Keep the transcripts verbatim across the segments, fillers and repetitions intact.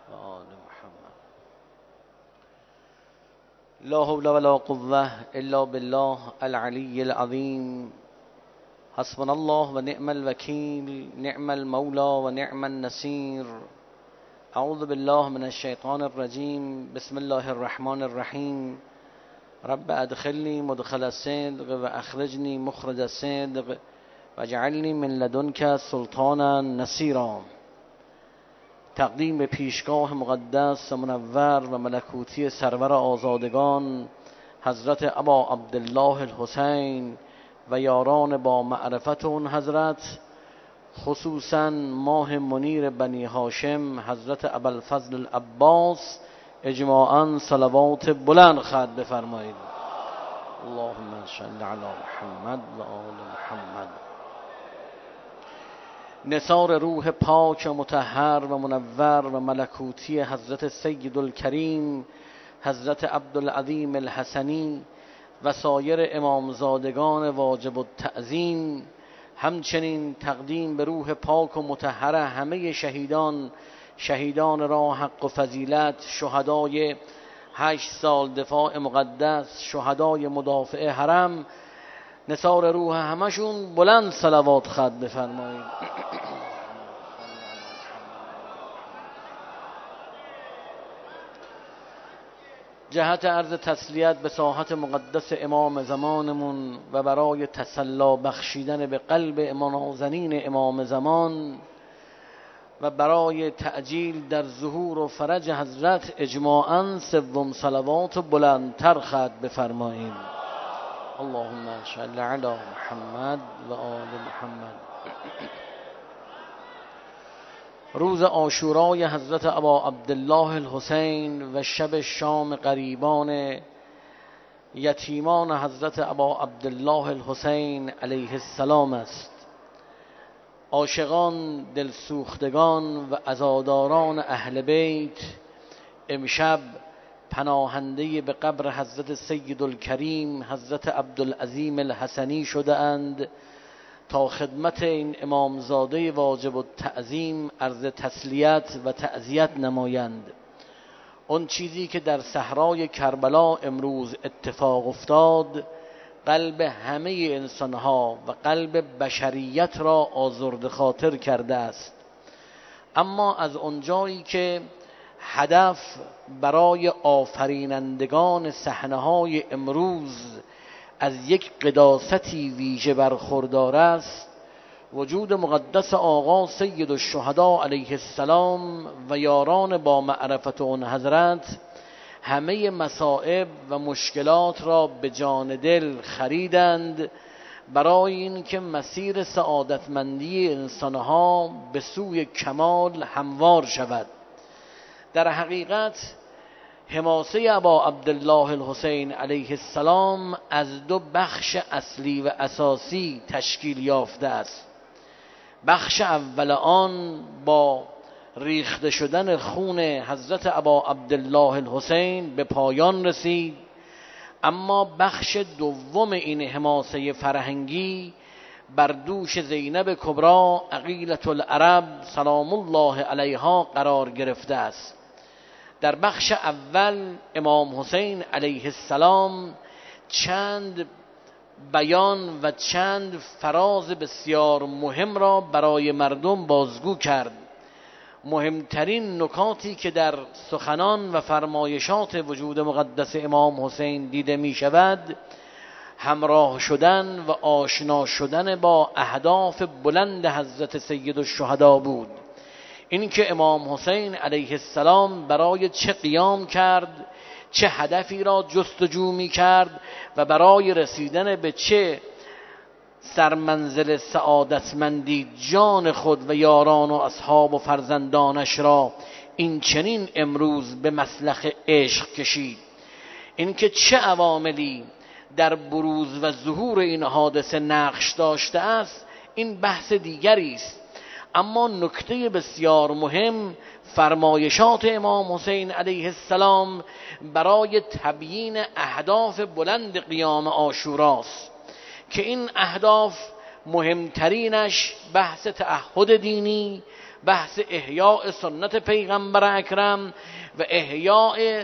و آل محمد. لا حول ولا قوة الا بالله العلی العظیم. حسبنا الله و نعم الوکیل، نعم المولى و نعم النصیر. اعوذ بالله من الشیطان الرجیم. بسم الله الرحمن الرحیم. رب ادخلنی مدخل الصدق و اخرجنی مخرج الصدق واجعلنی من لدنک سلطانا نصیرا. تقدیم به پیشگاه مقدس و منور و ملکوتی سرور آزادگان حضرت ابا عبدالله الحسین و یاران با معرفت اون حضرت، خصوصا ماه منیر بنی هاشم حضرت ابوالفضل العباس، اجماعاً صلوات بلند خط بفرمایید. اللهم صل علی محمد و آل محمد. نثار روح پاک و مطهر و منور و ملکوتی حضرت سید الکریم حضرت عبدالعظیم الحسنی و سایر امامزادگان واجب التعظیم، همچنین تقدیم به روح پاک و مطهر همه شهیدان، شهیدان راه حق و فضیلت، شهدای هشت سال دفاع مقدس، شهدای مدافع حرم، نثار روح همشون بلند صلوات خط بفرمایید. جهت عرض تسلیت به ساحت مقدس امام زمانمون و برای تسلا بخشیدن به قلب نازنین امام زمان و برای تعجیل در ظهور و فرج حضرت، اجماعاً سوم صلوات بلندتر خط بفرمایید. اللهم صل علی محمد و آل محمد. روز عاشورای حضرت ابا عبدالله الحسین و شب شام غریبان یتیمان حضرت ابا عبدالله الحسین علیه السلام است. عاشقان، دلسوختگان و عزاداران اهل بیت امشب پناهنده به قبر حضرت سید الکریم حضرت عبدالعظیم الحسنی شده اند تا خدمت این امامزاده واجب التعظیم عرض تسلیت و تعزیت نمایند. اون چیزی که در صحرای کربلا امروز اتفاق افتاد قلب همه انسانها و قلب بشریت را آزرده خاطر کرده است، اما از اونجایی که هدف برای آفرینندگان صحنه‌های امروز از یک قداستی ویژه برخوردار است، وجود مقدس آقا سید الشهدا علیه السلام و یاران با معرفت اون حضرت همه مصائب و مشکلات را به جان دل خریدند برای اینکه مسیر سعادتمندی انسانها به سوی کمال هموار شود. در حقیقت حماسه ابا عبدالله الحسین علیه السلام از دو بخش اصلی و اساسی تشکیل یافته است. بخش اول آن با ریخته شدن خون حضرت ابا عبدالله الحسین به پایان رسید، اما بخش دوم این حماسه فرهنگی بر دوش زینب کبری عقیلة العرب سلام الله علیها قرار گرفته است. در بخش اول امام حسین علیه السلام چند بیان و چند فراز بسیار مهم را برای مردم بازگو کرد. مهمترین نکاتی که در سخنان و فرمایشات وجود مقدس امام حسین دیده می شود همراه شدن و آشنا شدن با اهداف بلند حضرت سید الشهدا بود. این که امام حسین علیه السلام برای چه قیام کرد، چه هدفی را جستجو می کرد و برای رسیدن به چه سرمنزل سعادتمندی جان خود و یاران و اصحاب و فرزندانش را این چنین امروز به مسلخ عشق کشید. این که چه عواملی در بروز و ظهور این حادثه نقش داشته است این بحث دیگری است، اما نکته بسیار مهم فرمایشات امام حسین علیه السلام برای تبیین اهداف بلند قیام عاشوراست که این اهداف مهمترینش بحث تعهد دینی، بحث احیاء سنت پیغمبر اکرم و احیاء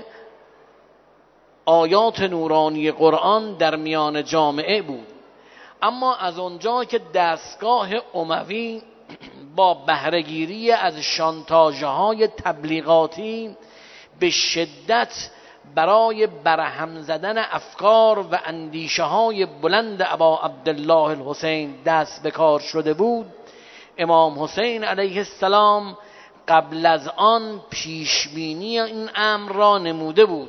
آیات نورانی قرآن در میان جامعه بود. اما از اونجا که دستگاه اموی با بهره‌گیری از شانتاژهای تبلیغاتی به شدت برای برهم زدن افکار و اندیشه های بلند ابا عبدالله الحسین دست به کار شده بود، امام حسین علیه السلام قبل از آن پیشبینی این امر را نموده بود.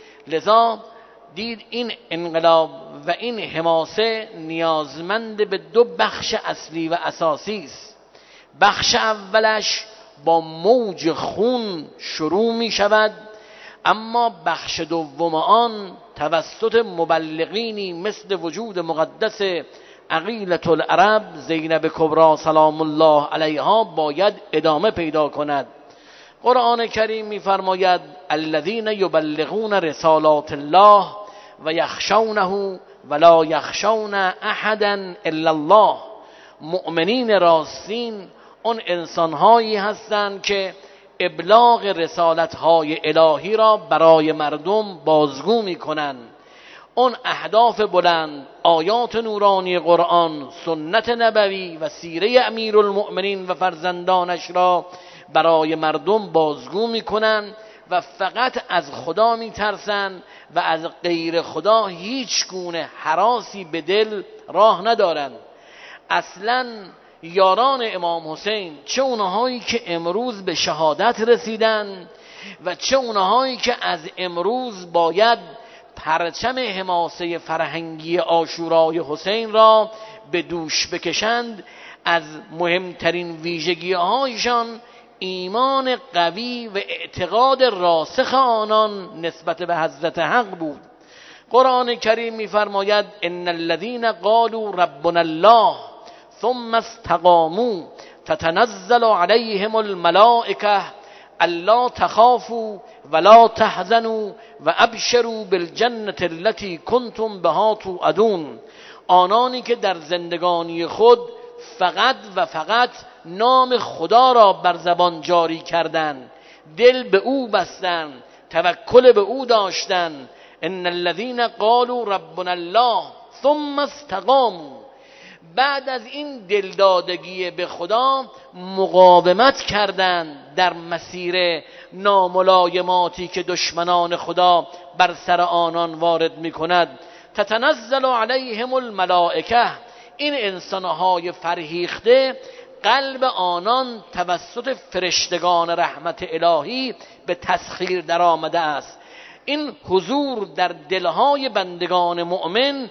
لذا دید این انقلاب و این حماسه نیازمند به دو بخش اصلی و اساسی است. بخش اولش با موج خون شروع می شود، اما بخش دوم آن توسط مبلغینی مثل وجود مقدس عقیلة العرب زینب کبری سلام الله علیها باید ادامه پیدا کند. قرآن کریم می‌فرماید الذین یبلغون رسالات الله و یخشونه ولا یخشون احدا الا الله. مؤمنین راستین اون انسانهایی هستند که ابلاغ رسالت‌های الهی را برای مردم بازگو می‌کنند. اون اهداف بلند، آیات نورانی قرآن، سنت نبوی و سیره امیرالمؤمنین و فرزندانش را برای مردم بازگو می‌کنند و فقط از خدا می‌ترسند و از غیر خدا هیچ گونه هراسی به دل راه ندارند. اصلاً یاران امام حسین، چه اونهایی که امروز به شهادت رسیدن و چه اونهایی که از امروز باید پرچم حماسه فرهنگی عاشورای حسین را به دوش بکشند، از مهمترین ویژگی‌هایشان ایمان قوی و اعتقاد راسخ آنان نسبت به حضرت حق بود. قرآن کریم می‌فرماید ان الذين قالوا ربنا الله ثم استقاموا تتنزل عليهم الملائكه الا تخافوا ولا تحزنوا و ابشروا بالجنة التي كنتم بها توعدون. آنانی که در زندگانی خود فقط و فقط نام خدا را بر زبان جاری کردند، دل به او بستند، توکل به او داشتند. ان الذين قالوا ربنا الله ثم استقاموا، بعد از این دلدادگی به خدا مقاومت کردند در مسیر ناملایماتی که دشمنان خدا بر سر آنان وارد می کند. تتنزل علیهم الملائکه، این انسانهای فرهیخته قلب آنان توسط فرشتگان رحمت الهی به تسخیر در آمده است. این حضور در دلهای بندگان مؤمن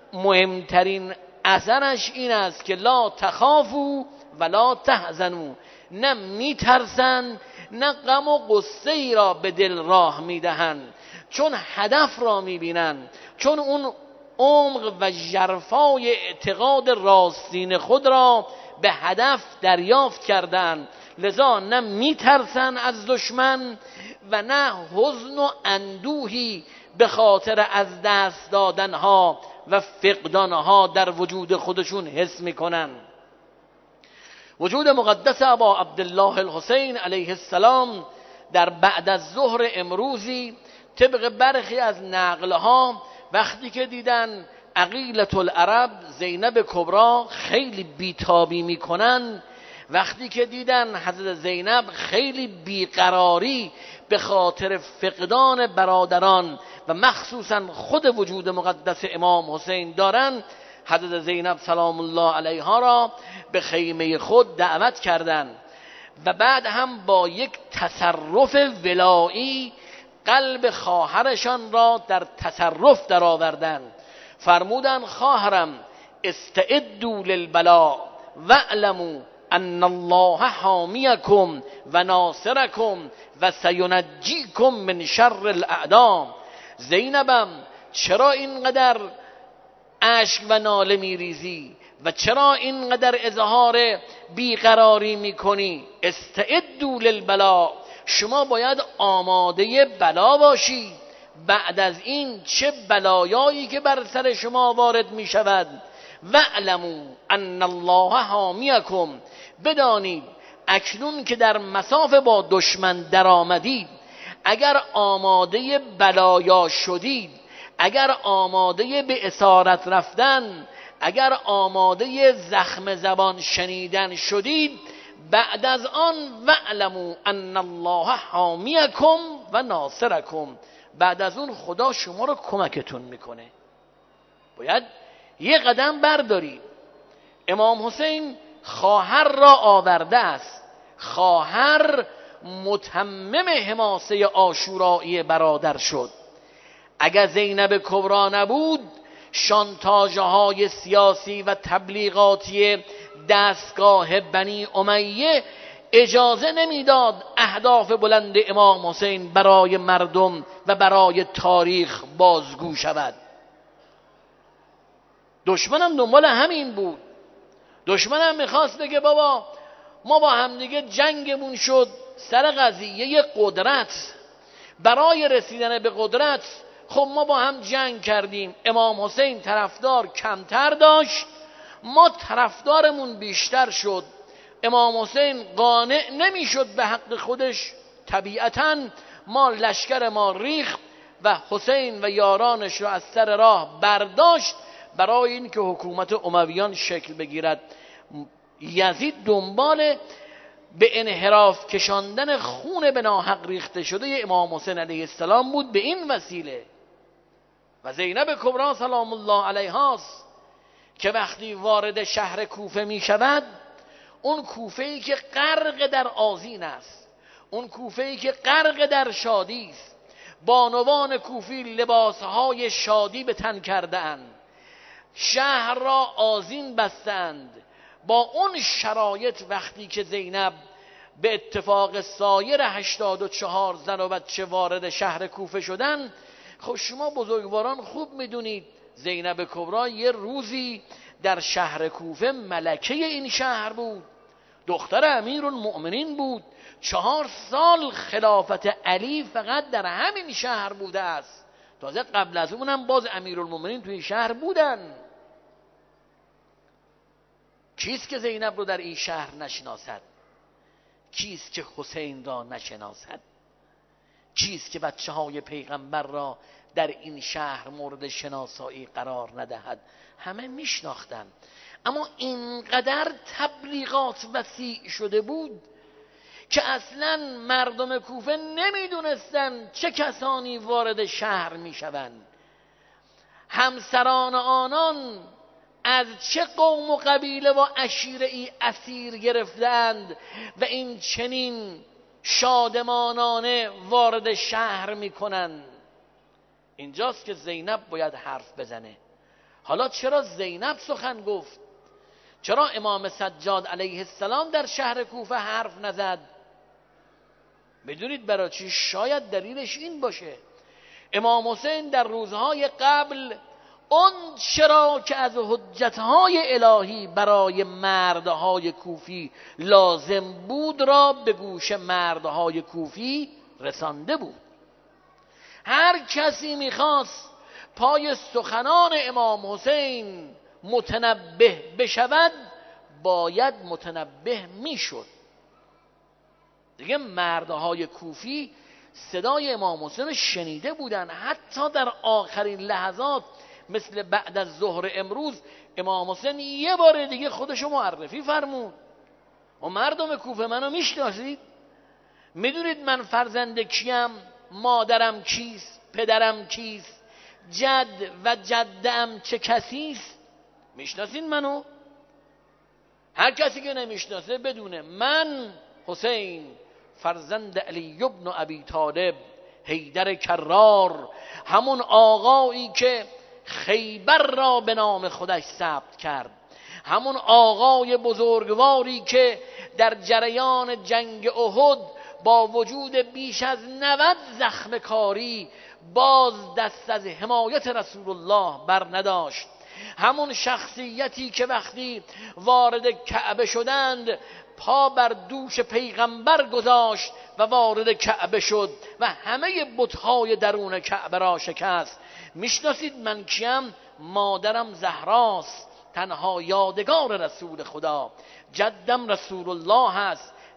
مهمترین اثرش این است که لا تخافوا ولا تحزنوا، نه میترسند نه غم و غصه ای را به دل راه میدهند، چون هدف را میبینند، چون اون عمق و ژرفای اعتقاد راستین خود را به هدف دریافت کردند. لذا نه میترسند از دشمن و نه حزن و اندوهی به خاطر از دست دادنها و فقدانها در وجود خودشون حس میکنن. وجود مقدس ابا عبدالله الحسین علیه السلام در بعد از ظهر امروزی طبق برخی از نقلها وقتی که دیدن عقیلة العرب زینب کبری خیلی بیتابی میکنن، وقتی که دیدن حضرت زینب خیلی بیقراری به خاطر فقدان برادران و مخصوصا خود وجود مقدس امام حسین دارن، حضرت زینب سلام الله علیها را به خیمه خود دعوت کردند و بعد هم با یک تصرف ولایی قلب خواهرشان را در تصرف درآوردند. فرمودند خواهرم استعدوا للبلاء واعلموا ان الله حامیکم و ناصرکم و سینجیکم من شر الاعداء. زینبم چرا اینقدر اشک و ناله میریزی و چرا اینقدر اظهار بیقراری میکنی؟ استعدوا للبلاء، شما باید آماده بلا باشی. بعد از این چه بلایایی که بر سر شما وارد می شود. واعلموا ان الله حامیکم، بدانید اکنون که در مصاف با دشمن در آمدید، اگر آماده بلایا شدید، اگر آماده به اسارت رفتن، اگر آماده زخم زبان شنیدن شدید، بعد از آن وعلموا ان الله حامیکم و ناصرکم، بعد از اون خدا شما رو کمکتون میکنه. باید یه قدم بردارید. امام حسین خواهر را آورده است، خواهر متمم حماسه عاشورایی برادر شد. اگر زینب کبری نبود، شانتاژه های سیاسی و تبلیغاتی دستگاه بنی امیه اجازه نمیداد اهداف بلند امام حسین برای مردم و برای تاریخ بازگو شود. دشمنم دنبال همین بود. دشمنم میخواست بگه بابا ما با همدیگه جنگمون شد سر قضیه قدرت، برای رسیدن به قدرت خب ما با هم جنگ کردیم. امام حسین طرفدار کمتر داشت، ما طرفدارمون بیشتر شد. امام حسین قانع نمیشد به حق خودش، طبیعتاً ما لشکر ما ریخت و حسین و یارانش رو از سر راه برداشت برای اینکه حکومت امویان شکل بگیرد. یزید دنبال به انحراف کشاندن خون به ناحق ریخته شده امام حسین علیه السلام بود به این وسیله. و زینب کبری سلام الله علیها است که وقتی وارد شهر کوفه می شود، اون کوفه‌ای که غرق در آذین است، اون کوفه‌ای که غرق در شادی است، بانوان کوفی لباسهای شادی به تن کرده‌اند، شهر را آذین بستند. با اون شرایط وقتی که زینب به اتفاق سایر هشتاد و چهار زن و بچه وارد شهر کوفه شدن، خب شما بزرگواران خوب میدونید زینب کبری یه روزی در شهر کوفه ملکه این شهر بود، دختر امیرالمؤمنین بود، چهار سال خلافت علی فقط در همین شهر بوده است. تازه قبل از اونم باز امیرالمؤمنین توی شهر بودن. کیست که زینب رو در این شهر نشناسد؟ کیست که حسین را نشناسد؟ کیست که بچه های پیغمبر را در این شهر مورد شناسایی قرار ندهد؟ همه میشناختن، اما اینقدر تبلیغات وسیع شده بود که اصلا مردم کوفه نمیدونستن چه کسانی وارد شهر میشوند. همسران آنان از چه قوم و قبیله و عشیره ای اسیر گرفتند و این چنین شادمانانه وارد شهر میکنند. اینجاست که زینب باید حرف بزنه. حالا چرا زینب سخن گفت؟ چرا امام سجاد علیه السلام در شهر کوفه حرف نزد؟ بدونید برای چی؟ شاید دلیلش این باشه امام حسین در روزهای قبل اون چرا که از حجتهای الهی برای مردهای کوفی لازم بود را به گوش مردهای کوفی رسانده بود. هر کسی میخواست پای سخنان امام حسین متنبه بشود باید متنبه میشد. دیگه مردهای کوفی صدای امام حسین رو شنیده بودن. حتی در آخرین لحظات مثل بعد از ظهر امروز امام حسین یه بار دیگه خودشو معرفی فرمود. و مردم کوفه منو میشناسید؟ میدونید من فرزند کیم؟ مادرم کیست؟ پدرم کیست؟ جد و جدم چه کسیست؟ میشناسید منو؟ هر کسی که نمیشناسه بدونه من حسین فرزند علی ابن ابی طالب حیدر کرار، همون آقایی که خیبر را به نام خودش ثبت کرد، همون آقای بزرگواری که در جریان جنگ احد با وجود بیش از نود زخم کاری باز دست از حمایت رسول الله بر نداشت، همون شخصیتی که وقتی وارد کعبه شدند پا بر دوش پیغمبر گذاشت و وارد کعبه شد و همه بت‌های درون کعبه را شکست. میشناسید من کیم؟ مادرم زهراست، تنها یادگار رسول خدا. جدم رسول الله هست،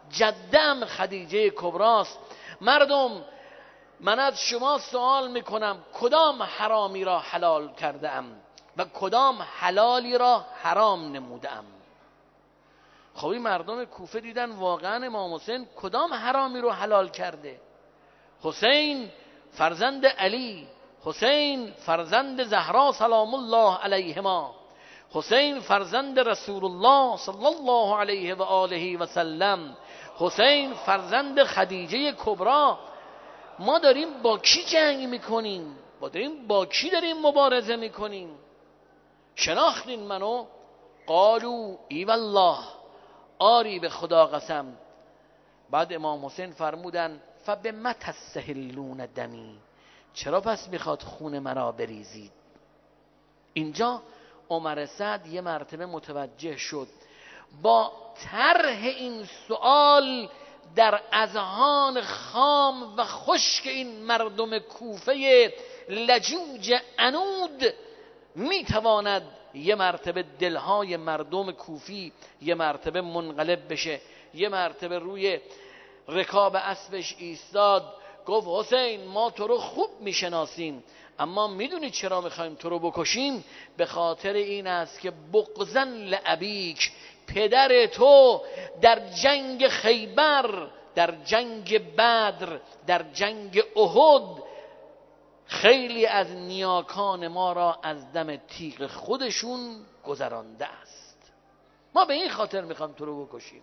جدم خدیجه کبراست. مردم، من از شما سوال میکنم کدام حرامی را حلال کرده ام و کدام حلالی را حرام نموده ام؟ خب این مردم کوفه دیدن واقعا امام حسین کدام حرامی رو حلال کرده. حسین فرزند علی، حسین فرزند زهرا سلام الله علیهما، حسین فرزند رسول الله صلی الله علیه و آله و سلم، حسین فرزند خدیجه کبرا. ما داریم با کی جنگ میکنیم؟ ما داریم با کی داریم مبارزه میکنیم؟ شناختین منو؟ قالو ای والله، آری به خدا قسم. بعد امام حسین فرمودن فبما تستحلون دمی، چرا پس میخواد خون مرا بریزید؟ اینجا عمر سعد یه مرتبه متوجه شد با طرح این سوال در اذهان خام و خشک این مردم کوفه لجوج عنود میتواند یه مرتبه دلهای مردم کوفی یه مرتبه منقلب بشه. یه مرتبه روی رکاب اسبش ایستاد، گفت حسین ما تو رو خوب میشناسیم، اما میدونی چرا میخوایم تو رو بکشیم؟ به خاطر این است که بغضن لابیک، پدر تو در جنگ خیبر، در جنگ بدر، در جنگ احد خیلی از نیاکان ما را از دم تیغ خودشون گذرانده است. ما به این خاطر میخوایم تو رو بکشیم.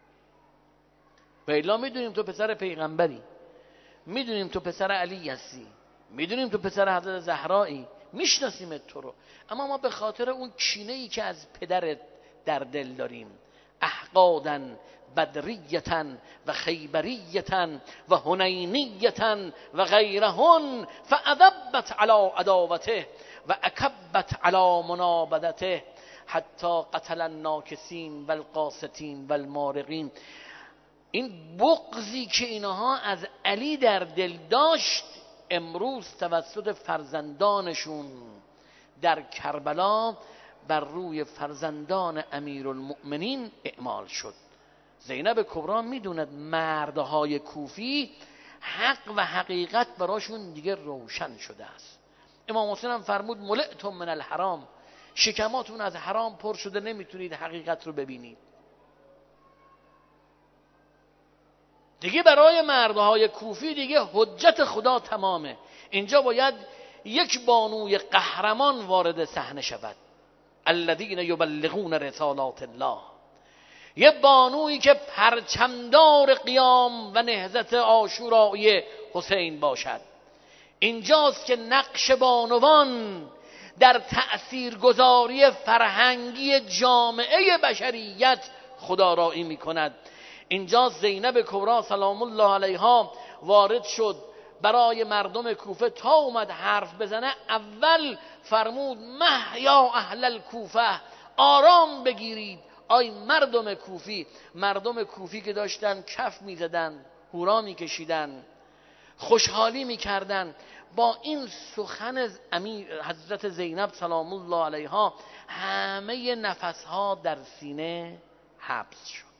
و الا میدونیم تو پسر پیغمبری، میدونیم تو پسر علی هستی، میدونیم تو پسر حضرت زهرایی، میشناسیم تو رو، اما ما به خاطر اون کینه ای که از پدرت در دل داریم، احقادا بدریتا و خیبریتا و هنینیتا و غیرهن، فاذبت علی عداوته و اکبت علی منابدته حتی قتل الناکسین و القاسطین و المارقین. این بغضی که اینها از علی در دل داشت امروز توسط فرزندانشون در کربلا بر روی فرزندان امیرالمؤمنین اعمال شد. زینب کبرا میدوند مردهای کوفی حق و حقیقت براشون دیگه روشن شده است. امام حسین هم فرمود ملئتم من الحرام، شکماتون از حرام پر شده، نمیتونید حقیقت رو ببینید. دیگه برای مردهای کوفی دیگه حجت خدا تمامه. اینجا باید یک بانوی قهرمان وارد صحنه شود، الذین یبلغون رسالات الله، یه بانویی که پرچمدار قیام و نهضت عاشورایی حسین باشد. اینجاست که نقش بانوان در تأثیرگذاری فرهنگی جامعه بشریت خدارایی می کند. اینجا زینب کبرا سلام الله علیها وارد شد برای مردم کوفه. تا اومد حرف بزنه اول فرمود مه یا اهل الکوفه، آرام بگیرید آی مردم کوفی. مردم کوفی که داشتن کف میزدن، هورا میکشیدن، خوشحالی میکردن با این سخن امیر حضرت زینب سلام الله علیها، همه نفسها در سینه حبس شد.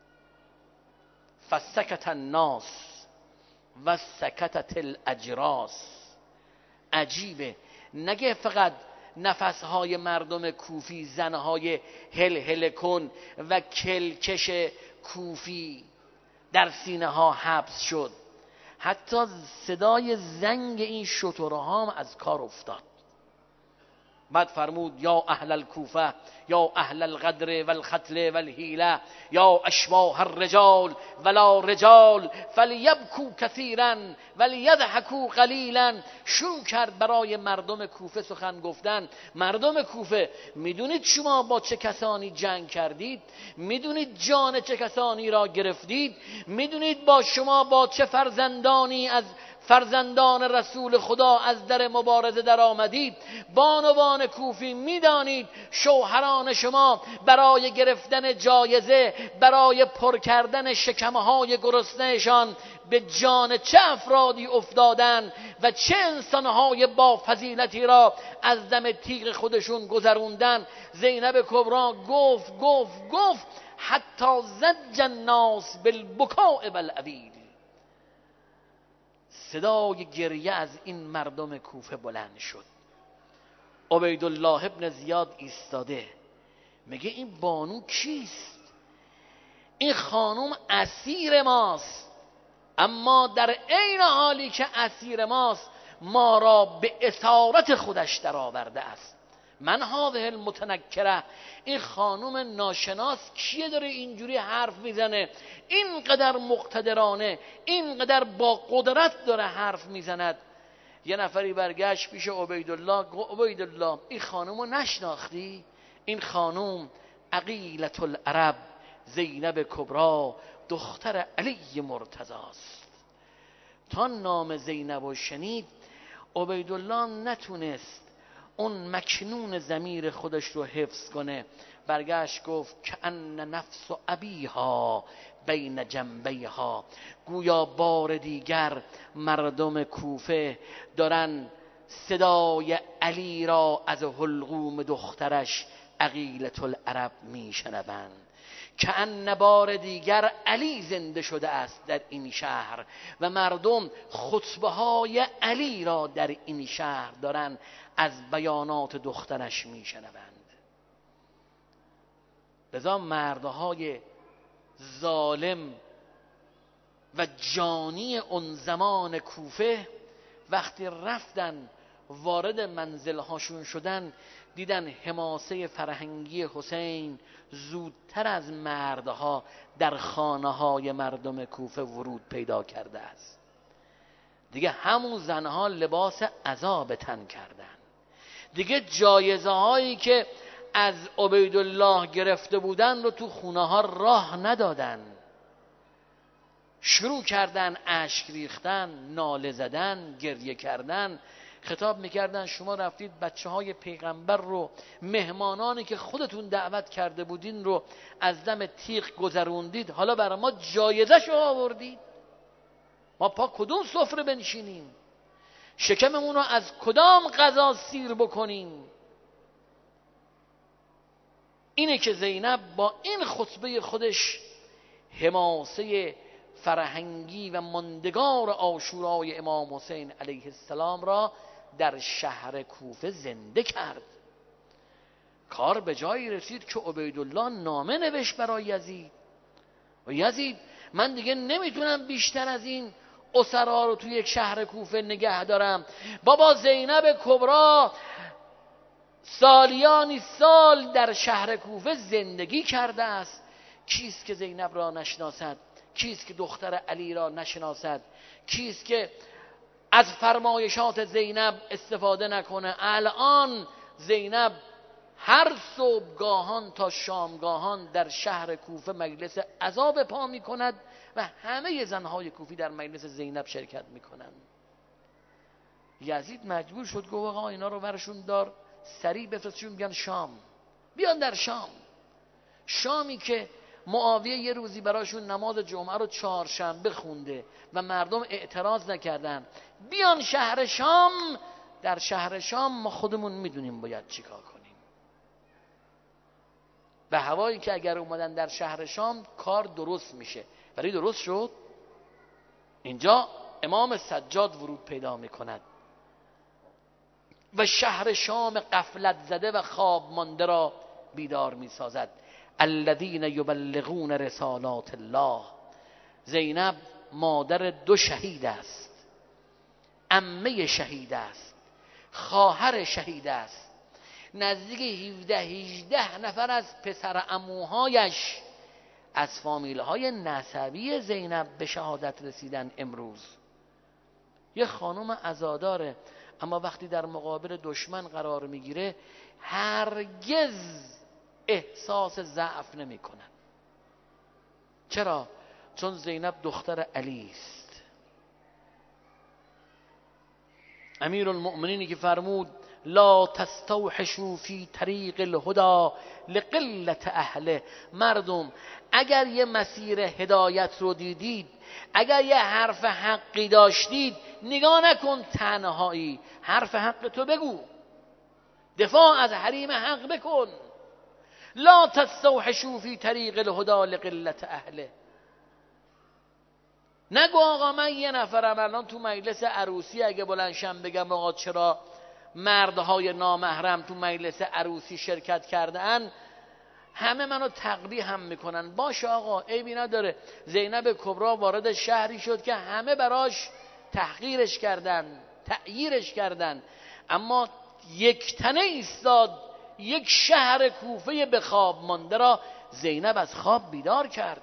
فسکت الناس و سکتت الاجراس. عجیبه، نگه فقط نفسهای مردم کوفی، زنهای هل هل کن و کلکش کوفی در سینه ها حبس شد، حتی صدای زنگ این شترها هم از کار افتاد. بعد فرمود یا اهل الکوفه یا اهل الغدر والختل والحیله یا اشباه الرجال ولا رجال فلیبکو کثیرا ولیضحکوا قلیلا. شروع کرد برای مردم کوفه سخن گفتن. مردم کوفه، میدونید شما با چه کسانی جنگ کردید؟ میدونید جان چه کسانی را گرفتید؟ میدونید با شما با چه فرزندانی از فرزندان رسول خدا از در مبارزه در آمدید، بانوان کوفی میدانید شوهران شما برای گرفتن جایزه، برای پر کردن شکمهای گرسنهشان به جان چه افرادی افتادن و چه انسانهای با فضیلتی را از دم تیغ خودشون گذروندن. زینب کبری گفت گفت گفت حتی زج الناس بالبکاء والعویل. صدای گریه از این مردم کوفه بلند شد. عبیدالله ابن زیاد ایستاده میگه این بانو کیست؟ این خانم اسیر ماست، اما در عین حالی که اسیر ماست ما را به اسارت خودش در آورده است. من هذه المتنکره، این خانم ناشناس کیه داره اینجوری حرف میزنه، اینقدر مقتدرانه، اینقدر با قدرت داره حرف میزند. یه نفری برگشت پیش عبیدالله، گفت عبیدالله این خانم رو نشناختی؟ این خانم عقیلة العرب زینب کبری دختر علی مرتضی است. تا نام زینب رو شنید عبیدالله نتونست اون مکنون ضمیر خودش رو حفظ کنه، برگشت گفت که ان نفس ابیها بین جنبیها، گویا بار دیگر مردم کوفه دارن صدای علی را از حلقوم دخترش عقیلة العرب میشنوند. که ان بار دیگر علی زنده شده است در این شهر و مردم خطبه های علی را در این شهر دارن از بیانات دخترش میشنوند. لذا مردهای ظالم و جانی اون زمان کوفه وقتی رفتن وارد منزل هاشون شدن، دیدن حماسه فرهنگی حسین زودتر از مردها در خانه های مردم کوفه ورود پیدا کرده است. دیگه همون زنها لباس عزا به تن کردن، دیگه جایزه هایی که از عبیدالله گرفته بودن رو تو خونه ها راه ندادن، شروع کردن اشک ریختن، ناله زدن، گریه کردن، خطاب میکردن شما رفتید بچه های پیغمبر رو، مهمانانی که خودتون دعوت کرده بودین رو از دم تیغ گذروندید، حالا برای ما جایزه شو آوردید، ما پا کدوم سفره بنشینیم، شکممون رو از کدام غذا سیر بکنیم. اینه که زینب با این خطبه خودش حماسه فرهنگی و ماندگار عاشورای امام حسین علیه السلام را در شهر کوفه زنده کرد. کار به جایی رسید که عبیدالله نامه نوشت برای یزید و یزید من دیگه نمیتونم بیشتر از این اسرا رو توی یک شهر کوفه نگه دارم. بابا زینب کبری سالیانی سال در شهر کوفه زندگی کرده است، کیست که زینب را نشناسد؟ کیست که دختر علی را نشناسد؟ کیست که از فرمایشات زینب استفاده نکنه؟ الان زینب هر صبحگاهان تا شامگاهان در شهر کوفه مجلس عزا به پا می کند و همه زنهای کوفی در مجلس زینب شرکت می کنند. یزید مجبور شد گفت آقا اینا رو برشون دار، سریع بفرستشون بیان شام، بیان در شام. شامی که معاویه یه روزی براشون نماز جمعه رو چهارشنبه خونده و مردم اعتراض نکردن، بیان شهر شام. در شهر شام ما خودمون میدونیم باید چیکار کنیم. به هوایی که اگر اومدن در شهر شام کار درست میشه، ولی درست شد. اینجا امام سجاد ورود پیدا میکند و شهر شام غفلت زده و خواب مانده را بیدار میسازد. الذین یبلغون رسالات الله. زینب مادر دو شهید است، عمه شهید است، خواهر شهید است. نزدیک هفده هجده نفر از پسر عموهایش از فامیلهای نسبی زینب به شهادت رسیدن. امروز یه خانم عزاداره، اما وقتی در مقابل دشمن قرار میگیره هرگز احساس ضعف نمی کنن. چرا؟ چون زینب دختر علی است. امیرالمؤمنینی که فرمود لا تستوحشوا فی طریق الهدی لقلت اهله. مردم اگر یه مسیر هدایت رو دیدید، اگر یه حرف حقی داشتید، نگاه نکن تنهایی، حرف حق تو بگو، دفاع از حریم حق بکن. لا تستوحشوا فی طریق الهدی لقلت اهله. نگو آقا من یه نفرم الان تو مجلس عروسی اگه بلندشم بگم آقا چرا مردهای نامحرم تو مجلس عروسی شرکت کردن، همه منو تقبیح هم میکنن. باشه آقا عیبی نداره. زینب کبرا وارد شهری شد که همه براش تحقیرش کردن، تعییرش کردن، اما یک تنه ایستاد، یک شهر کوفه به خواب مانده را زینب از خواب بیدار کرد.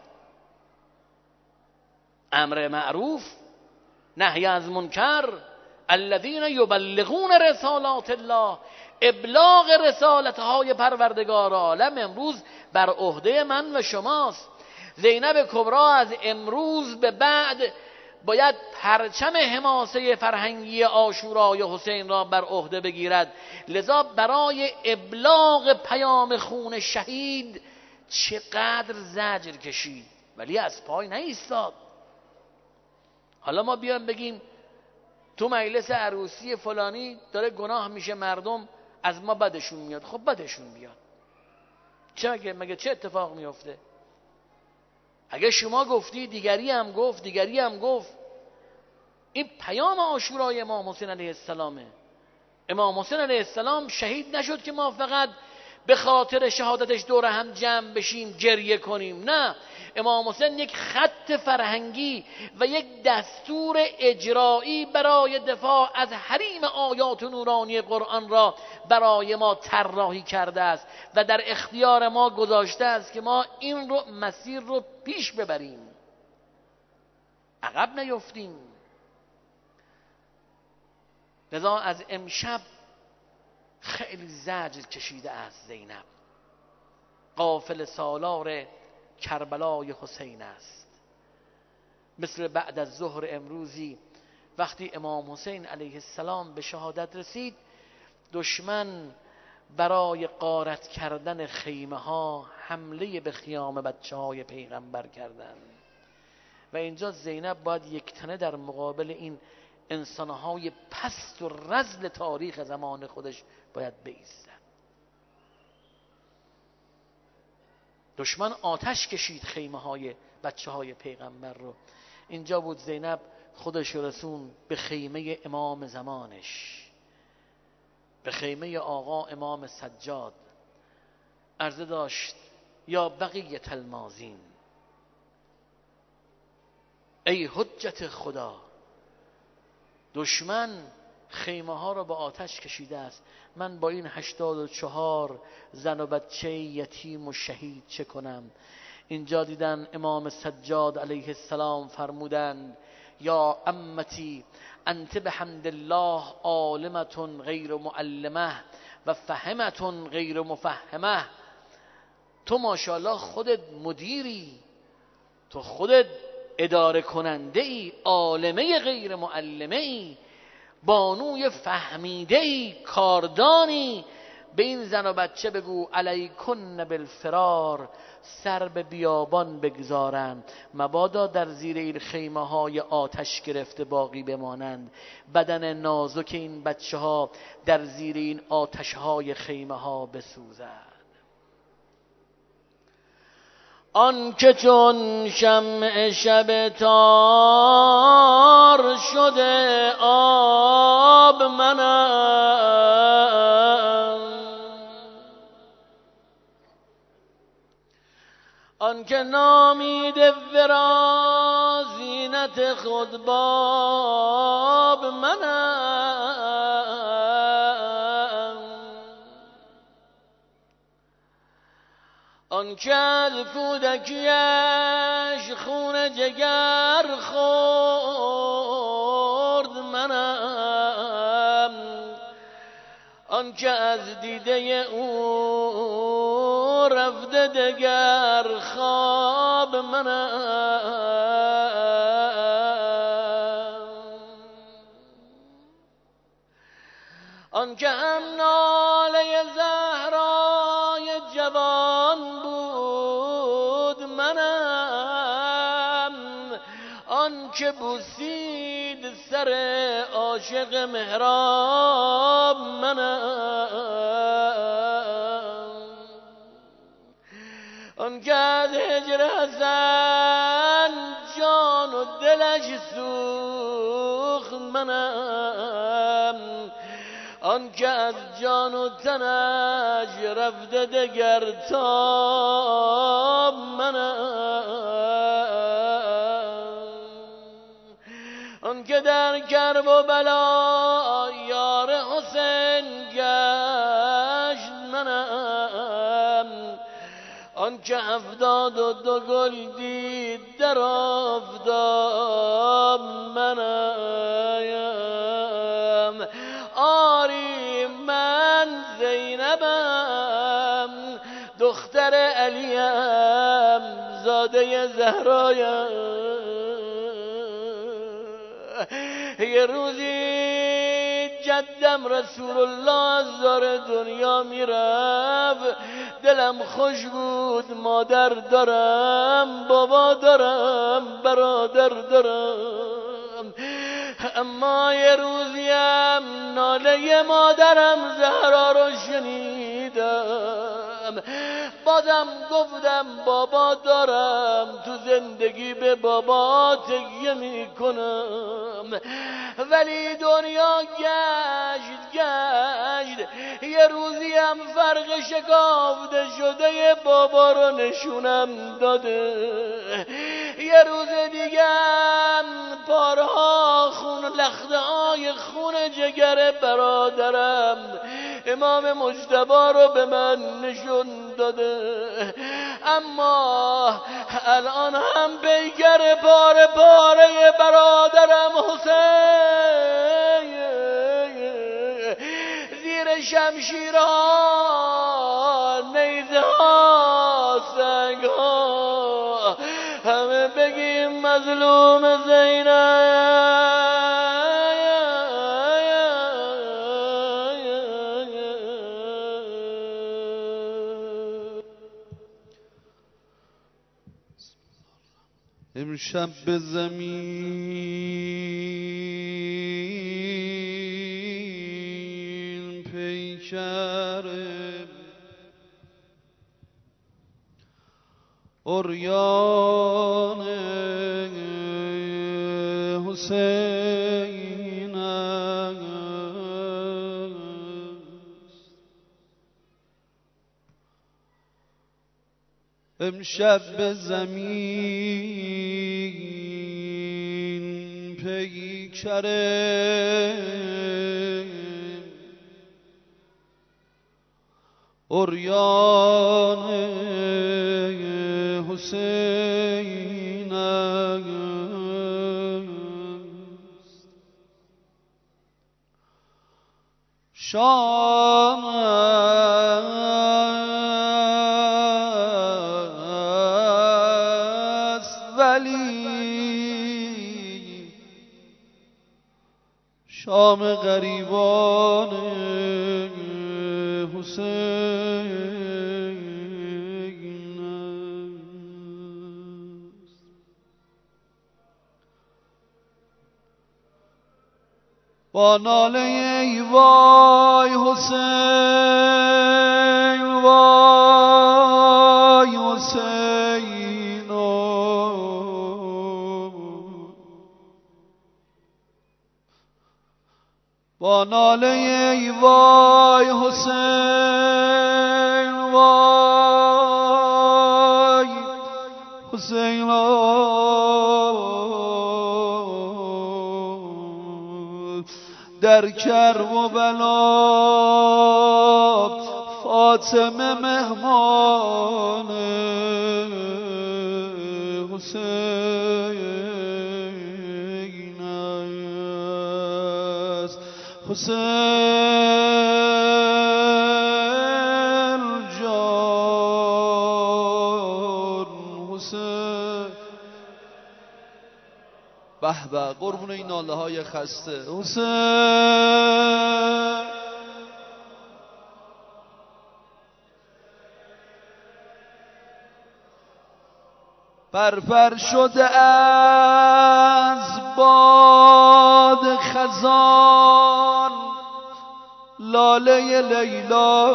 امر معروف، نهی از منکر، الذین یبلغون رسالات الله، ابلاغ رسالتهای پروردگار عالم امروز بر عهده من و شماست. زینب کبرا از امروز به بعد باید پرچم حماسه فرهنگی عاشورای حسین را بر عهده بگیرد. لذا برای ابلاغ پیام خون شهید چقدر زجر کشید ولی از پای نایستاد. حالا ما بیان بگیم تو مجلس عروسی فلانی داره گناه میشه، مردم از ما بدشون میاد. خب بدشون بیاد، چه مگه مگه چه اتفاق میفته؟ اگه شما گفتی دیگری هم گفت، دیگری هم گفت. این پیام عاشورای امام حسین علیه السلامه. امام حسین علیه السلام شهید نشد که ما فقط به خاطر شهادتش دور هم جمع بشیم گریه کنیم. نه، امام حسین یک خط فرهنگی و یک دستور اجرایی برای دفاع از حریم آیات نورانی قرآن را برای ما طراحی کرده است و در اختیار ما گذاشته است که ما این رو مسیر رو پیش ببریم، عقب نیفتیم. لذا از امشب خیلی زجر کشیده است زینب. قافل سالار کربلای حسین است. مثل بعد از ظهر امروزی وقتی امام حسین علیه السلام به شهادت رسید، دشمن برای غارت کردن خیمه ها حمله به خیام بچه های پیغمبر کردند و اینجا زینب باید یک تنه در مقابل این انسانهای پست و رذل تاریخ زمان خودش باید بایستد. دشمن آتش کشید خیمه های بچه های پیغمبر رو. اینجا بود زینب خودش رسون به خیمه امام زمانش، به خیمه آقا امام سجاد. عرضه داشت یا بقیت الماضین، ای حجت خدا، دشمن خیمه ها را به آتش کشیده است، من با این هشتاد و چهار زن و بچه یتیم و شهید چه کنم؟ اینجا دیدن امام سجاد علیه السلام فرمودند یا امتی انت بحمد الله عالمتون غیر معلمه و فهمتون غیر مفهمه. تو ماشاءالله خودت مدیری، تو خودت اداره کننده ای، عالمه غیر معلمه ای، بانوی فهمیده ای، کاردانی. به این زن و بچه بگو علیکن بالفرار، سر به بیابان بگذارند، مبادا در زیر این خیمه های آتش گرفته باقی بمانند. بدن نازک این بچه ها در زیر این آتش های خیمه ها بسوزد. آن که چون شمع شب تار شده آب منم، آن که نامیده ورا زینت خود باب منم، آن که از کودکیش خون جگر خورد منم، آن که از دیده او رفته دگر خواب منم. آن که هم ناله زهرای جوان بود منم، آن که بوسید سر عاشق محراب منم، آن که از هجر حسن جان و دلش سوخت منم، آن که از جان و تنش رفته دگر تاب منم، آن که در کرب و بلا یار حسین گشت منم، آن که هفتاد و دو گل دید در آفتاب منم. آری من زینبم دختر علیم زاده زهرایم، یه روزی جدم رسول الله از دار دنیا میرفت، دلم خوش بود، مادر دارم، بابا دارم، برادر دارم، اما یه روزیم ناله مادرم زهرا رو شنیدم، بازم گفتم بابا دارم، تو زندگی به بابا تکیه میکنم، ولی دنیا گشت گشت، یه روزیم فرق شکافته شده بابا رو نشونم داده، یه روز دیگم پارها خون لخته های خون جگر برادرم امام مجتبی رو به من نشون داده، اما الان هم پیکر پاره پاره برادرم حسین زیر شمشیرها، نیزه ها، سنگ ها، همه بگیم مظلوم زینب. امشب به زمین پیکر عریان حسین است. امشب به زمین پیکر عریان حسین است. شام است ولی شام غریبان حسین با ناله ای وای حسین، وای حسین، با ناله ای وای حسین، وای حسین در کرب و بلا فاطمه مهمان حسین است. حسین جان، حسین به به قربون این ناله های خسته. حسین پرپر شده از باد خزان لاله لیلا،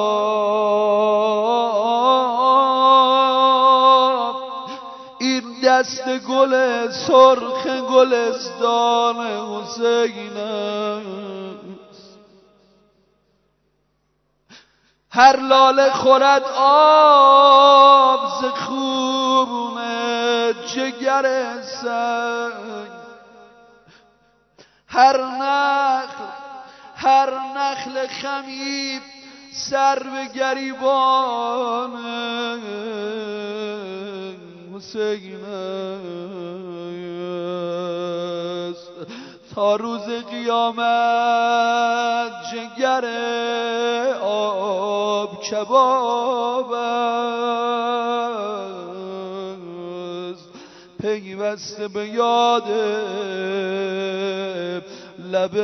این دست گل سرخ گلستان حسین است. هر لاله خورد آب ز خون جگر سنگ، هر نخل هر نخل خمیب سر به گریبان حسین است. تا روز قیامت جگر آب کباب است، پیوسته به یاد لب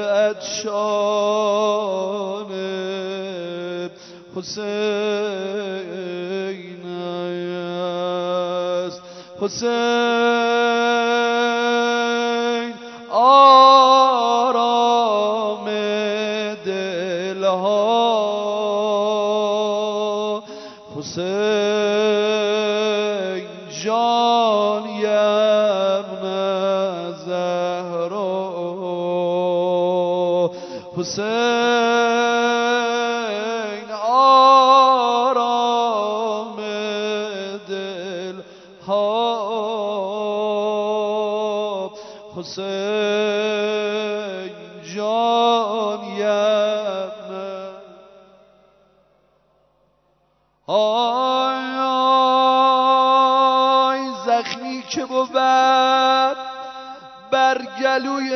عطشان حسین است. حسین آرام دلها، حسین جان ابن زهرا، حسین آرام دلها، حسین جان ابن. آی آی زخمی که بود بر گلوی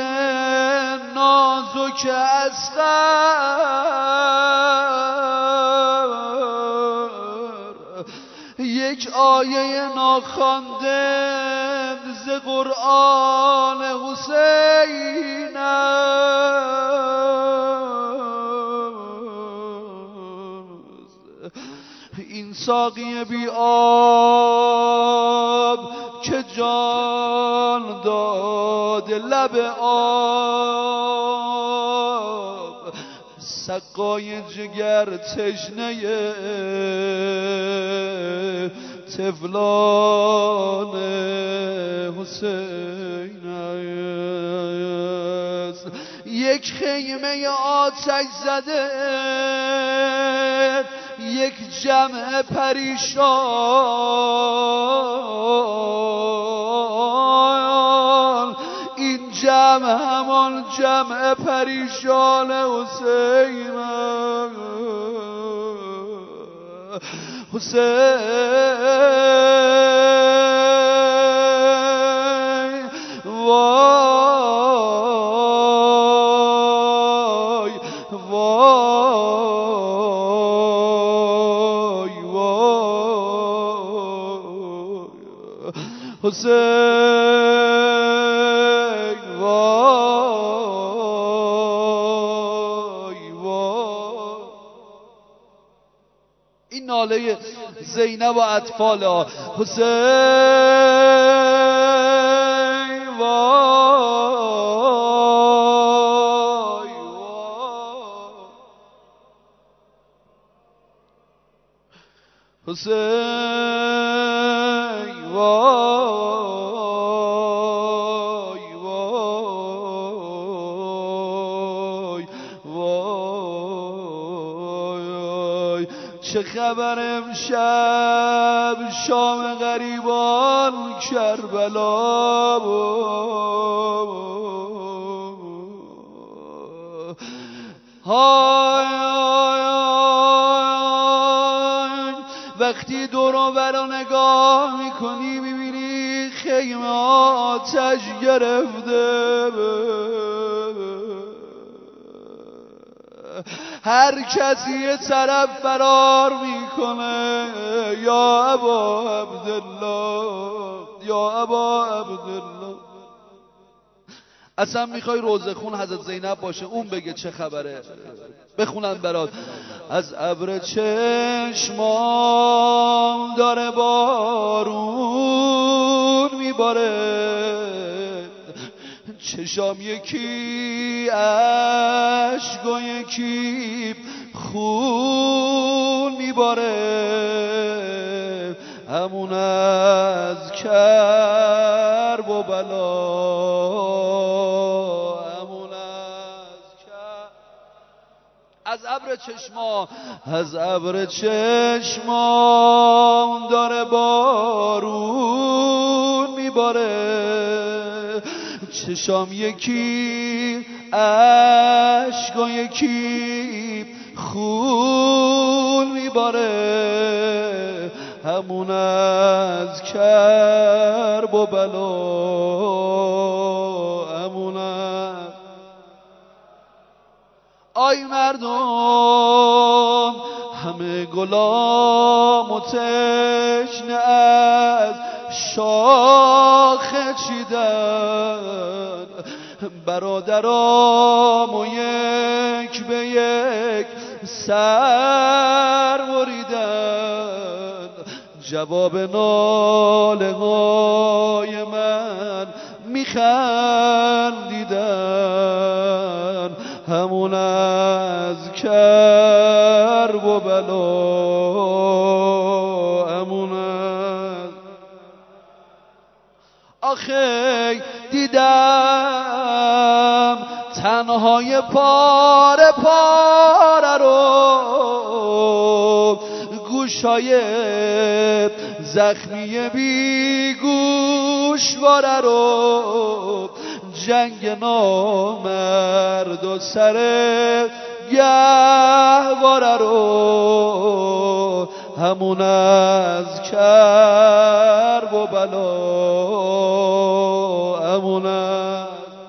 نازک اصغر، یک آیه ناخوانده ز قرآن حسین است. این ساقی بی آب که جان داد لب آب، سقای جگر تشنه طفلان حسین است. یک خیمه آتش زده، یک جمع پریشان، این جمع همان جمع پریشان حسین حسین وای وای وای حسین وای وای. این ناله زینب و اطفالها. حسین وای وای، حسین وای وای وای. چه خبر امشب شام غریبان کربلا بود. های های های، وقتی دور و بر رو نگاه میکنی میبینی خیمه آتش گرفته، هر کسی یه طرف فرار میکنه. یا ابا عبدالله، یا ابا عبدالله، اصلا میخوای روزه خون حضرت زینب باشه اون بگه چه خبره؟ بخونن برات. از ابر چشمام داره بارون میباره، چشام یکی اشک و یکی خون میباره، همون از کرب و بلا، همون از کرب. از ابر چشما از ابر چشمام داره بارون میباره، چشام یکی اشک و یکی خون میباره، همون از کرب و بلا، همون از. آی مردم همه گلام و تشنه از شاخه چیدن، برادرام و یک به یک سر بریدن، جواب ناله های من میخندیدن، همون از کرب و بلا، همون از. آخه دیدم تنهای پاره پاره رو، گوشای زخمی بی گوشواره رو، جنگ نامرد و سر گهواره رو، همون از کرب و بلا، همون از.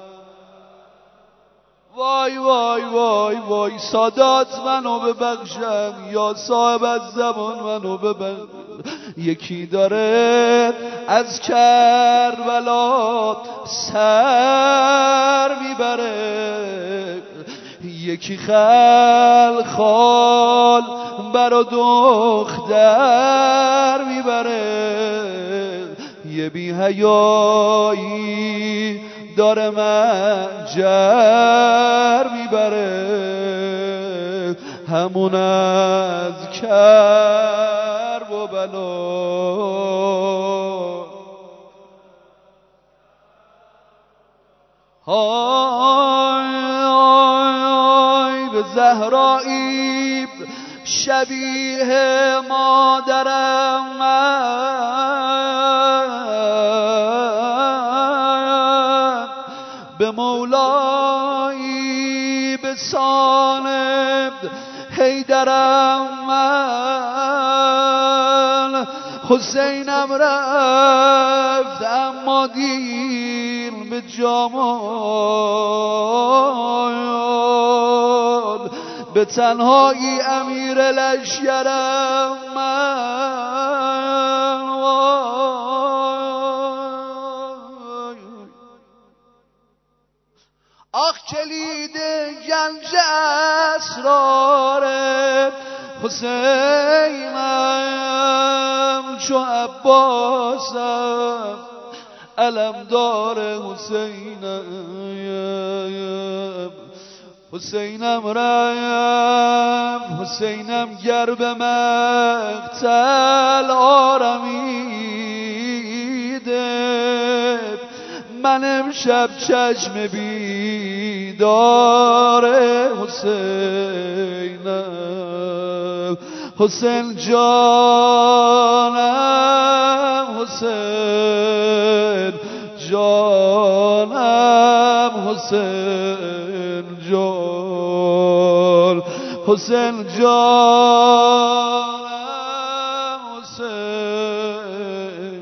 وای وای وای وای سادات منو ببخشن، یا صاحب از زمان منو ببخشن، یکی داره از کربلا سر میبره، یکی خل خال برا دختر میبره، یه بی حیایی داره منجر میبره، همون از کرب و بلا. های های های به زهرایی شبیه مادرم من، به مولایی به سان حیدرم من، حسینم رفت اما دیر به جمال، به تنهایی امیر لشکرم من. آخ کلید گنج اسرار حسینم چو عباسم، علمدار حسینم، حسینم رفت حسینم گر به مقتل آرمیده، من امشب چشم بیدار حسینم، حسین جانم، حسین جانم، حسین جان، حسین جانم، حسین.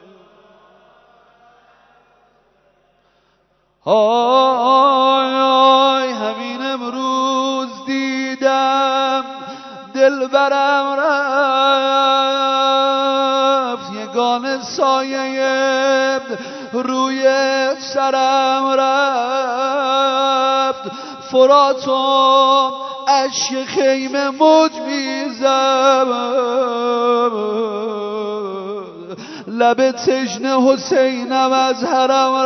آی آی همین امروز دیدم دلبرم رفت، یگان سایه روی سرم رفت فراتم اشک خیمه موج میزد لب تشنه حسینم از حرم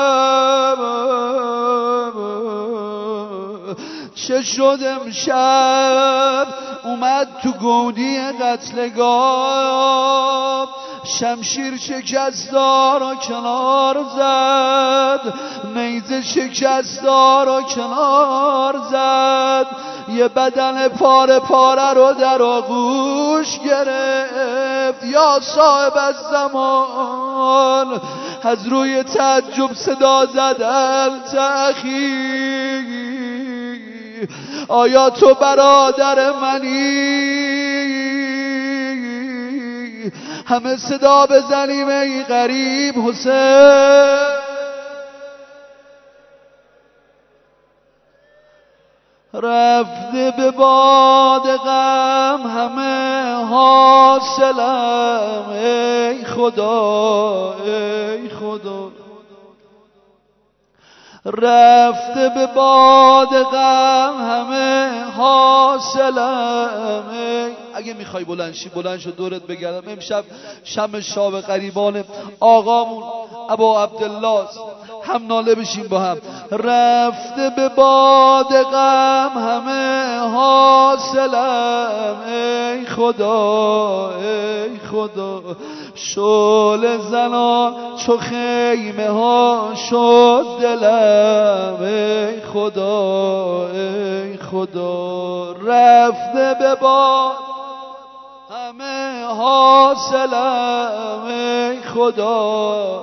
رفت چه شد امشب اومد تو گودی قتلگاه شمشیر شکستار و کنار زد نیزه شکستار و کنار زد یه بدن پاره پاره رو در آغوش گرفت یا صاحب الزمان از روی تعجب صدا زدن تأخیر آیا تو برادر منی همه صدا بزنیم ای غریب حسین رفته به باد غم همه حاصلم ای خدا ای خدا رفته به باد غم همه حاصلم اگه میخوای بلند شی بلند شو دورت بگردم امشب شم شاب غریبان آقامون ابا عبدالله هم ناله بشیم با هم رفته به باد غم همه حاصلم ای خدا ای خدا شعله زنان چو خیمه ها شد دلم ای خدا ای خدا رفته به باد همه حاصلم ای خدا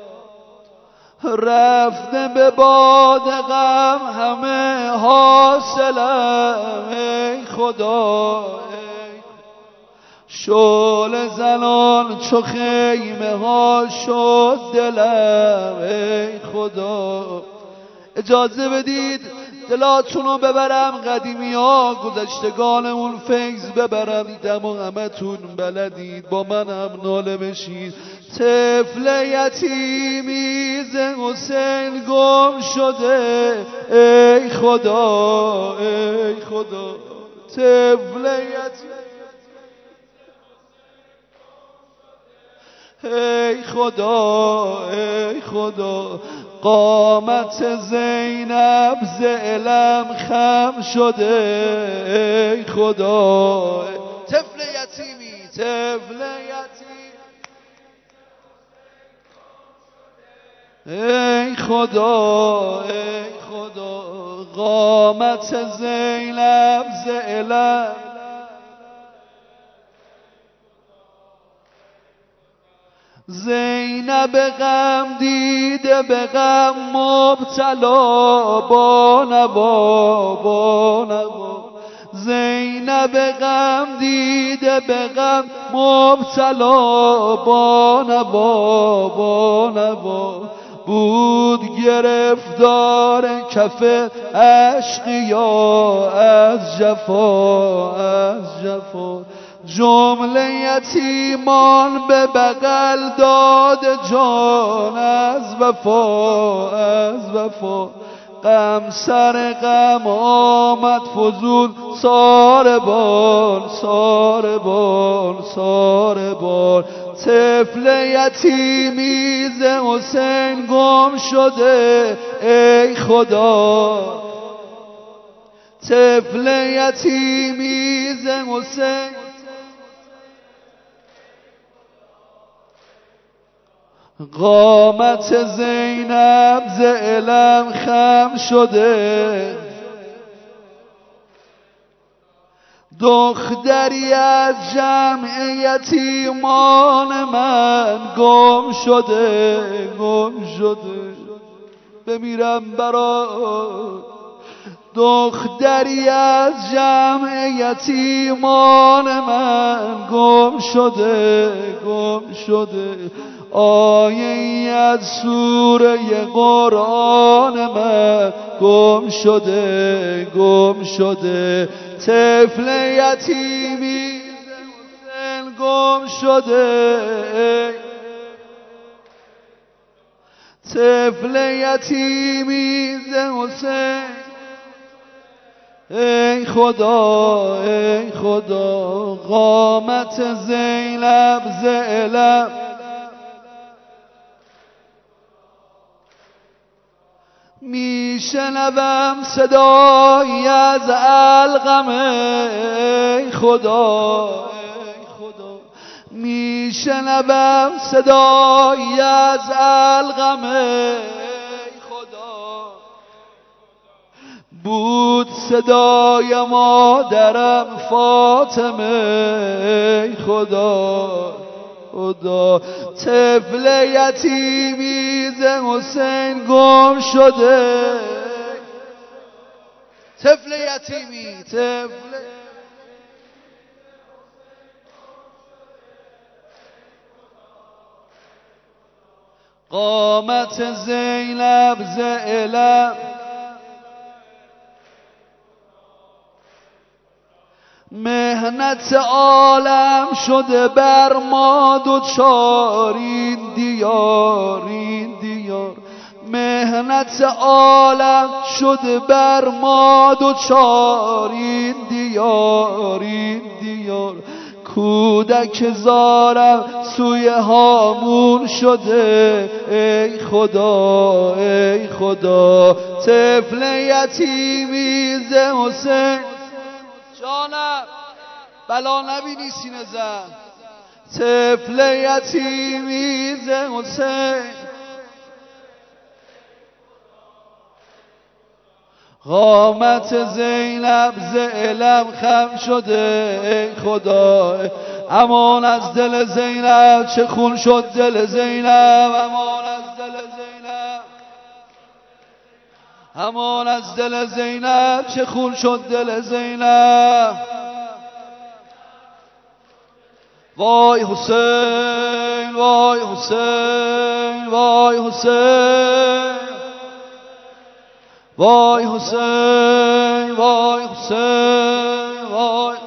رفته به باد غم همه حاصلم ای خدا شعله زنان چو خیمه ها شد دلم ای خدا اجازه بدید دلاتونو ببرم قدیمی ها گذشتگان اون فیض ببرم دیدم و همه تون بلدید با من هم ناله بشید طفل یتیمی ز حسین گم شده ای خدا ای خدا طفل یتیمی ای خدا ای خدا قامت زینب ز علم خم شده ای خدا طفل یتیمی طفل یتیم ای خدا ای خدا قامت زینب ز علم زینب غم دیده به غم مبتلا با نوا با نوا زینب غم دیده به غم مبتلا با نوا با نوا بود گرفتار کف اشقیا از جفا از جفا جمله یتیمان به بغل داد جان از وفا از وفا غم سر غم آمد فضول ساربان ساربان ساربان طفل یتیمی ز حسین گم شده ای خدا طفل یتیمی ز حسین قامت زینب ز علم خم شده دختری از جمع یتیمان من گم شده گم شده بمیرم برات دختری از جمع یتیمان من گم شده گم شده آیه از سوره قرآن من گم شده گم شده طفل یتیمی حسین گم شده طفل یتیمی ز حسین ای خدا ای خدا قامت زینب ز علم میشنوم صدایی از علقم ای خدا ای خدا میشنوم صدایی از علقم ای خدا بود صدای مادرم فاطمه ای خدا خدا طفل یتیمی ز حسین گم شده طفل یتیمی طفل قامت زینب ز علم مهنت عالم شده بر ما دوچار این دیار این دیار مهنت عالم شده بر ما دوچار این دیار این دیار کودک زارم سوی هامون شده ای خدا ای خدا طفل یتیمی ز حسین جانم بلا نبینی سینه زن طفل یتیمی ز حسین قامت زینب ز علم خم شده ای خدا امان از دل زینب چه خون شد دل زینب امان از دل زینب امان از دل زینب چه خون شد دل زینب وای حسین وای حسین وای حسین وای حسین وای حسین وای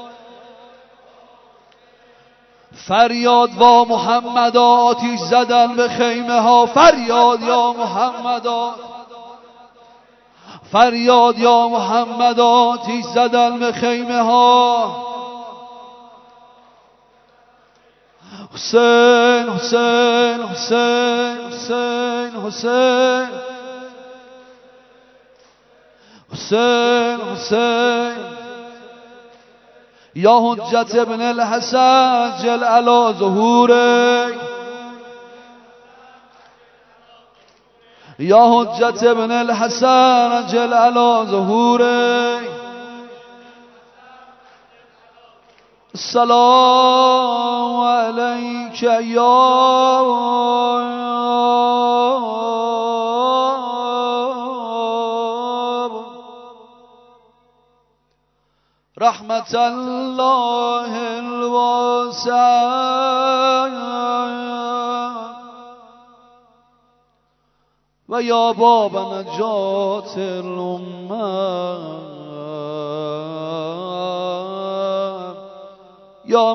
فریاد وا محمد آتیش زدن به خیمه ها فریاد یا محمد فریاد یا محمد آتیش زدن به خیمه ها حسین حسین حسین حسین حسین حسین حسین یا حجت ابن الحسن جل علی ظهورک یا حجت ابن الحسن جل علی ظهورک السلام علیک یا رحمت الله الواسع و یا باب نجات الامه یا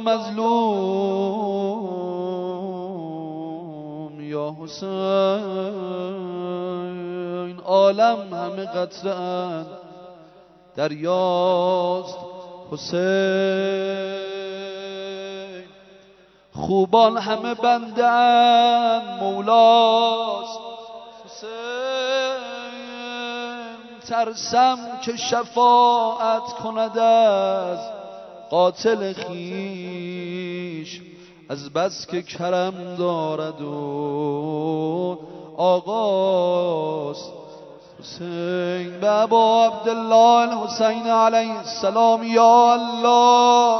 مظلوم یا حسین عالم همه قطره دریاست حسین خوبان همه بنده ان مولاست حسین ترسم که شفاعت کند از قاتل خیش از بس که کرم دارد و آقاست حسین به ابا عبدالله الحسین علیه السلام یا الله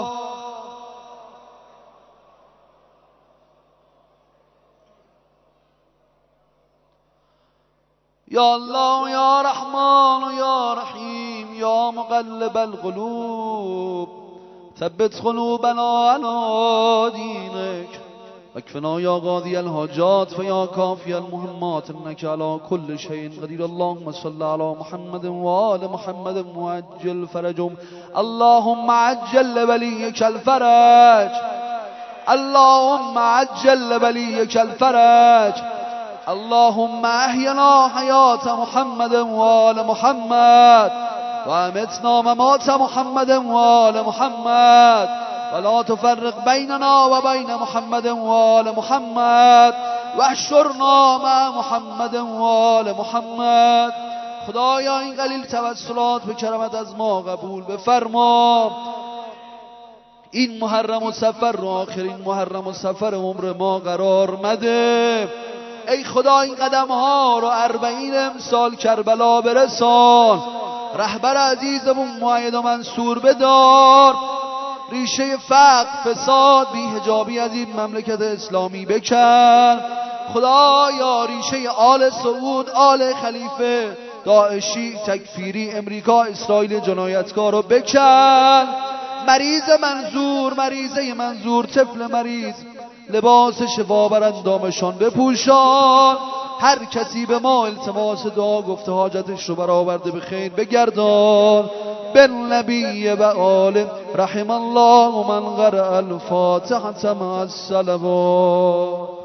یا الله یا رحمان یا رحیم یا مقلب القلوب ثبت قلوبنا على دینک واکفنا یا قاضی الحاجات و یا کافی المهمات انک علی کل شیء قدیر اللهم صل علی محمد و آل محمد معجل فرجهم اللهم عجل لولیک الفرج اللهم عجل لولیک الفرج اللهم احینا حیات محمد و آل محمد و امتنا ممات محمد و آل محمد ولا تفرق بیننا و بین محمد و آل محمد و احشرنا مع محمد و آل محمد. خدایا این قلیل توسلات به کرمت از ما قبول بفرما. این محرم و سفر رو آخرین محرم و سفر عمر ما قرار مده. ای خدا این قدم ها رو اربعین امسال کربلا برسان. رهبر عزیزمون مؤید و منصور بدار. ریشه فقر، فساد، بی‌حجابی از این مملکت اسلامی بکن. خدایا ریشه آل سعود، آل خلیفه، داعشی، تکفیری، امریکا، اسرائیل جنایتکار رو بکن. مریض منظور، مریضه منظور، طفل مریض لباس شفا بر اندامشان بپوشان. هر کسی به ما التماس دعا گفته حاجتش رو برآورده به خیر بگردان. بالنبی و آل رحم الله من قرأ الفاتحة مع الصلوات.